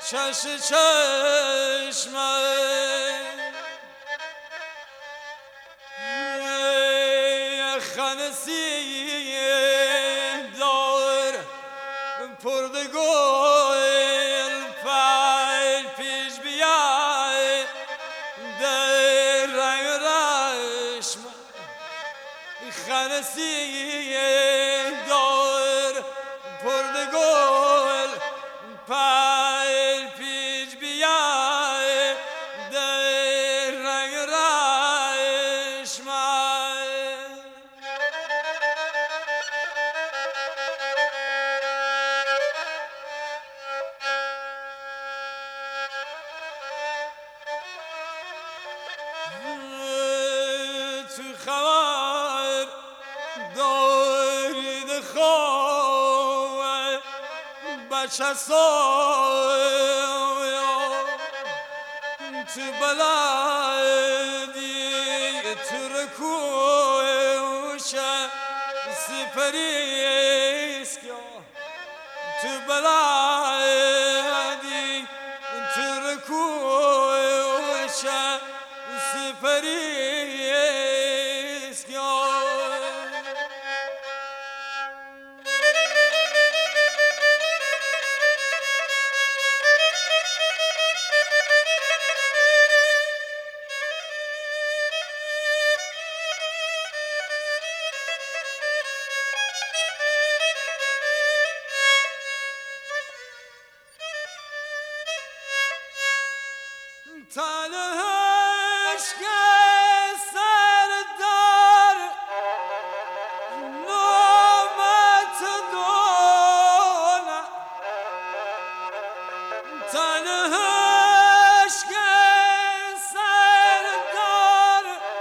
چش چشمه خنسی دار پردگل پایل پیش بیای در رنگ رشم خنسی دار پردگل پایل پیش بیای در رنگ رشم تو خبر دارید خواه بچه سایا تو بلدی تو رکوش سپریس کیا تو بلدی تو رکوش سپریس کیا تنهش که سردار نامت دونه تنهش که سردار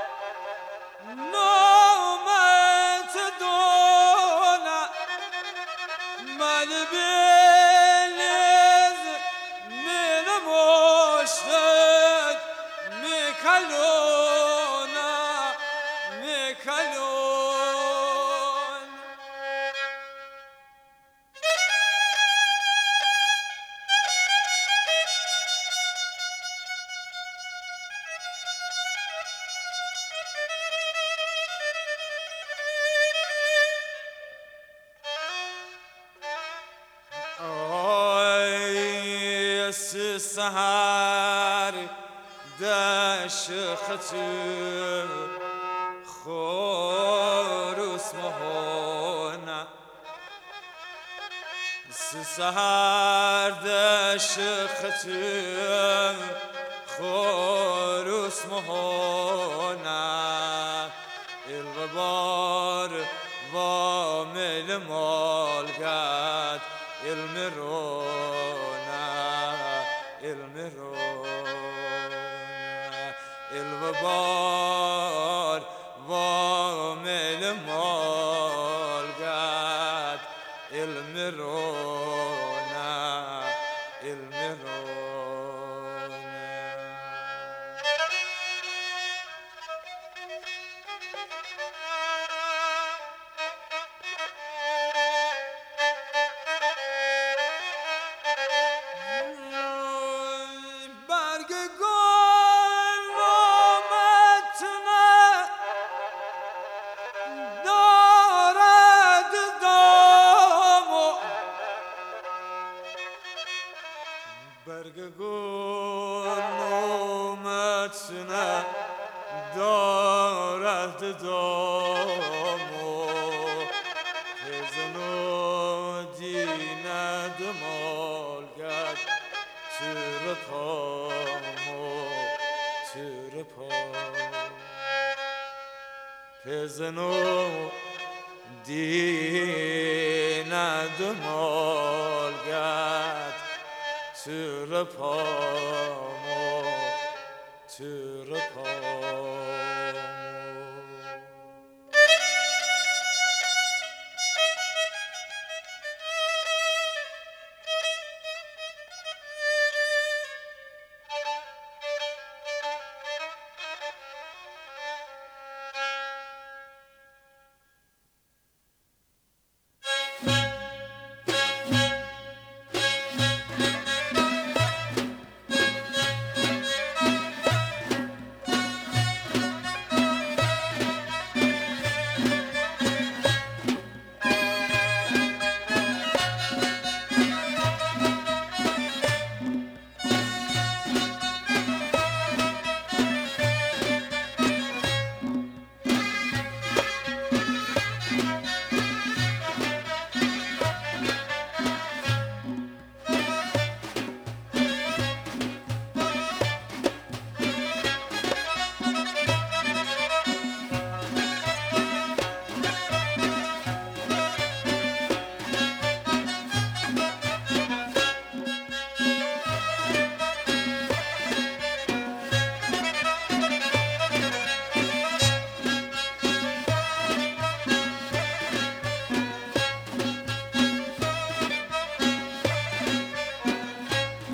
نامت دونه من بلیز من مشتد میکلونه میکلون آی سحر دش خطر خروس مهونه سحر دش خطر خروس مهونه الغبار وامل مالقات المرونا الغبار وامل مالقات المرونا برگ گل نامتنه دارد دامو برگ گل نامتنه دارد دامو پزنو دیند مالگد پزنو دیند مالگد ترپامو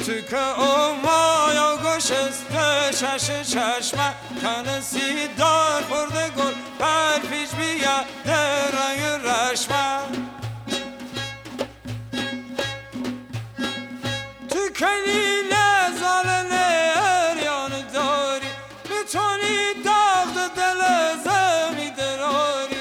تو که اومایا گشسته چشمه کنسی دار برده گل پر پیش بیاد رنگ رشمه تو کلیل زالنه اریان داری میتونی داغ دل زمی دراری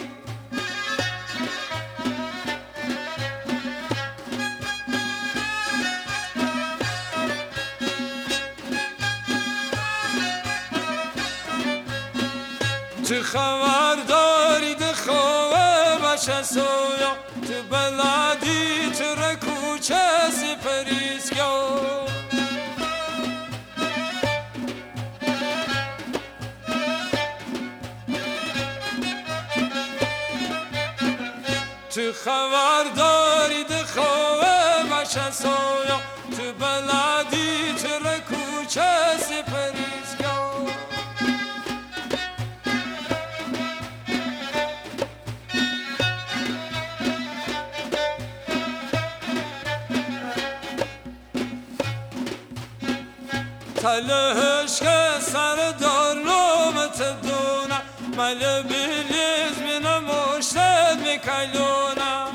تو خبر داری ده خواه باشه سویا تو بلادی تو رکوچه سپریسکیا تو خبر داری ده خواه باشه سویا تو بلادی تو رکوچه سپریسکیا تلهش که سر دارلومت دونه مل بیلیز من مشتد میکلونه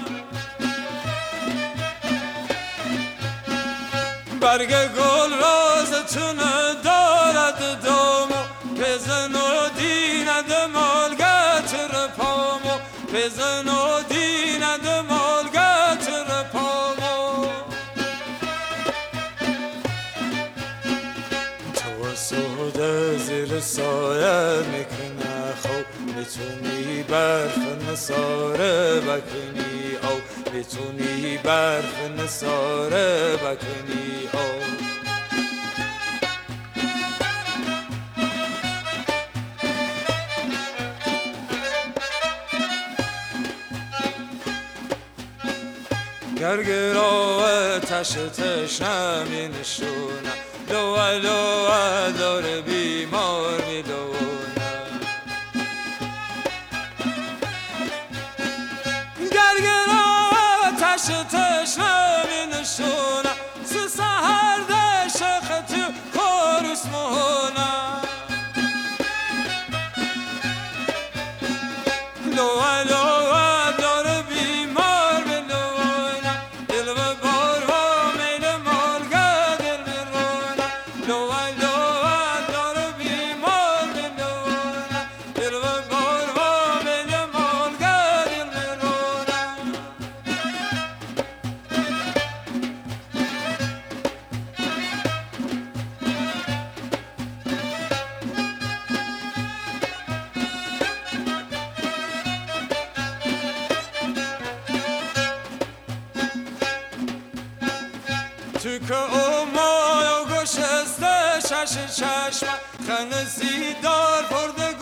برگ گل رازتونه دارد دومو بزن و دیند مالگت رپامو بزن و دیند مالگت رپامو سوده زیر سایه میکنه خو میتونی برف نساره بکنی او میتونی برف نساره بکنی او گرگرا تشتش نمینشونه لوا لوا دور بیمار میدونه گرگرا تشتش نمینشونه سی سهر ده شختی خورس مهونه لوا لوا دور بیمار میدونه دل و بار و میل مالگه دل میرونه لوا لوا دور بیمار میدونه دل و بار و میل مالگه دل میرونه تو که اومایا گشسته چشمه خنسی دار برده